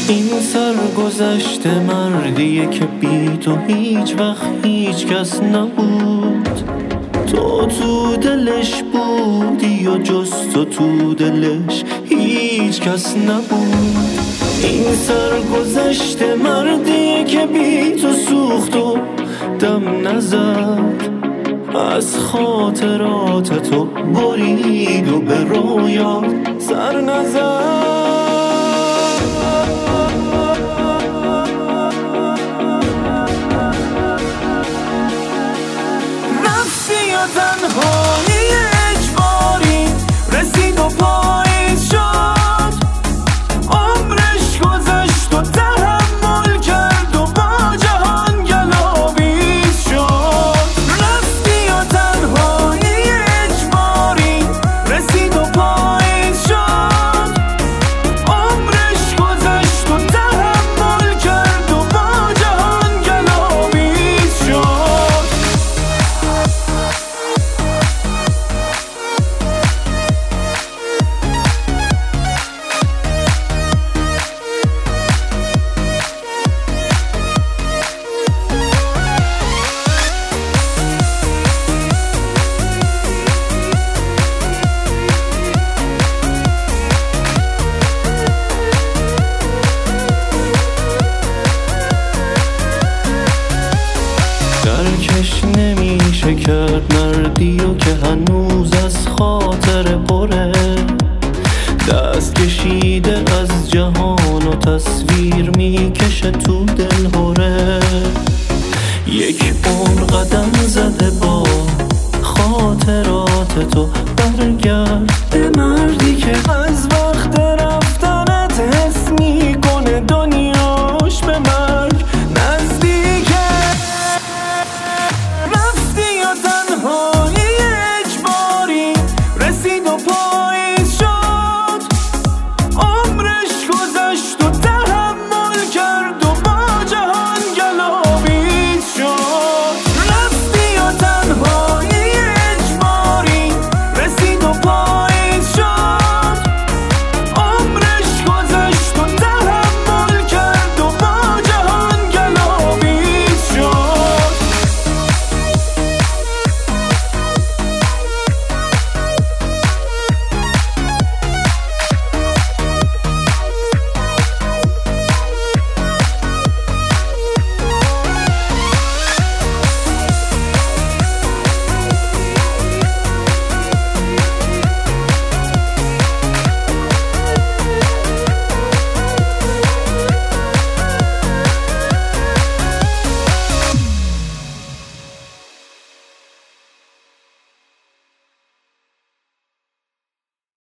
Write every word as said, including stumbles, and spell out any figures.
این سرگذشت مردیه که بی تو هیچ وقت هیچ کس نبود. تو تو دلش بودی و جز تو تو دلش هیچ کس نبود. این سرگذشت مردیه که بی تو سوخت و دم نزد، از خاطرات تو برید و به رویات سر نزد. رفتی یا تنهایی اجباری رسید و پاییز شد، عمرش گذشت و تحمل کرد و با جهان گلاویز شد. رفتی یا تنهایی اجباری رسید و پاییز شد، عمرش گذشت و تحمل کرد و با جهان گلاویز شد. درکش نمیشه کرد مردی و که هنوز از خاطر پره، دست کشیده از جهان و تصویر